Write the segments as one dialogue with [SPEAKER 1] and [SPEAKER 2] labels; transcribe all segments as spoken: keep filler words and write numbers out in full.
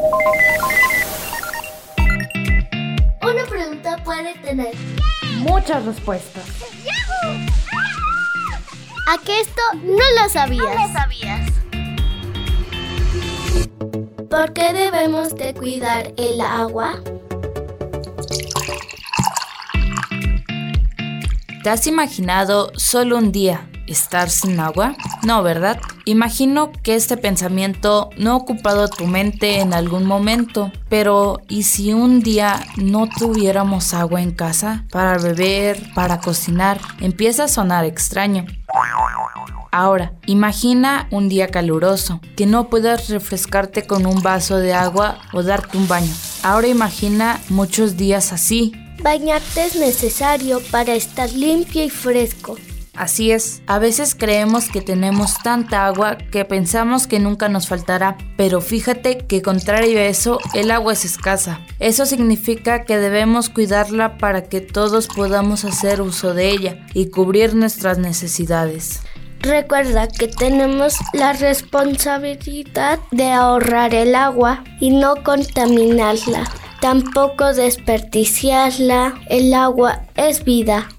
[SPEAKER 1] Una pregunta puede tener
[SPEAKER 2] muchas respuestas.
[SPEAKER 1] ¿A qué esto no lo sabías?
[SPEAKER 3] No lo sabías.
[SPEAKER 1] ¿Por qué debemos de cuidar el agua?
[SPEAKER 4] ¿Te has imaginado solo un día estar sin agua? No, ¿verdad? Imagino que este pensamiento no ha ocupado tu mente en algún momento, pero ¿y si un día no tuviéramos agua en casa? Para beber, para cocinar, empieza a sonar extraño. Ahora, imagina un día caluroso, que no puedas refrescarte con un vaso de agua o darte un baño. Ahora imagina muchos días así.
[SPEAKER 1] Bañarte es necesario para estar limpio y fresco.
[SPEAKER 4] Así es, a veces creemos que tenemos tanta agua que pensamos que nunca nos faltará, pero fíjate que contrario a eso, el agua es escasa. Eso significa que debemos cuidarla para que todos podamos hacer uso de ella y cubrir nuestras necesidades.
[SPEAKER 1] Recuerda que tenemos la responsabilidad de ahorrar el agua y no contaminarla, tampoco desperdiciarla. El agua es vida.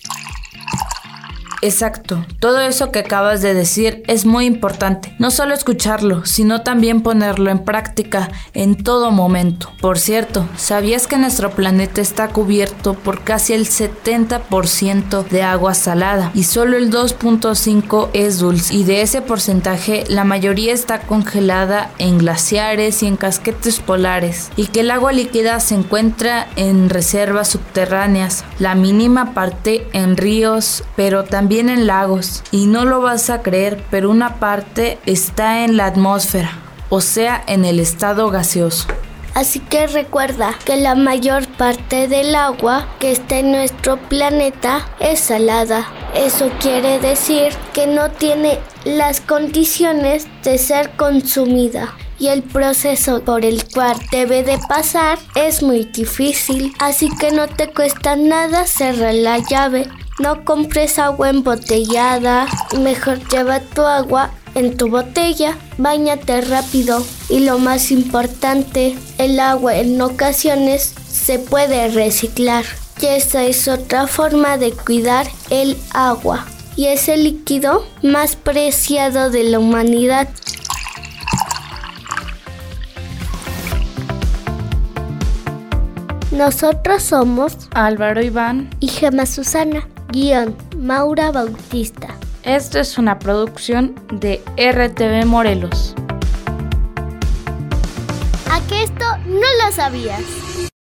[SPEAKER 4] Exacto, todo eso que acabas de decir es muy importante. No solo escucharlo, sino también ponerlo en práctica en todo momento. Por cierto, ¿sabías que nuestro planeta está cubierto por casi el setenta por ciento de agua salada y solo el dos punto cinco por ciento es dulce? Y de ese porcentaje, la mayoría está congelada en glaciares y en casquetes polares, y que el agua líquida se encuentra en reservas subterráneas, la mínima parte en ríos, pero también También en lagos, y no lo vas a creer, pero una parte está en la atmósfera, o sea, en el estado gaseoso.
[SPEAKER 1] Así que recuerda que la mayor parte del agua que está en nuestro planeta es salada. Eso quiere decir que no tiene las condiciones de ser consumida. Y el proceso por el cual debe de pasar es muy difícil, así que no te cuesta nada cerrar la llave. No compres agua embotellada, mejor lleva tu agua en tu botella, báñate rápido. Y lo más importante, el agua en ocasiones se puede reciclar. Y esa es otra forma de cuidar el agua. Y es el líquido más preciado de la humanidad. Nosotros somos
[SPEAKER 2] Álvaro Iván
[SPEAKER 1] y Gemma Susana, guión Maura Bautista.
[SPEAKER 2] Esto es una producción de R T V Morelos.
[SPEAKER 1] ¿A qué esto no lo sabías?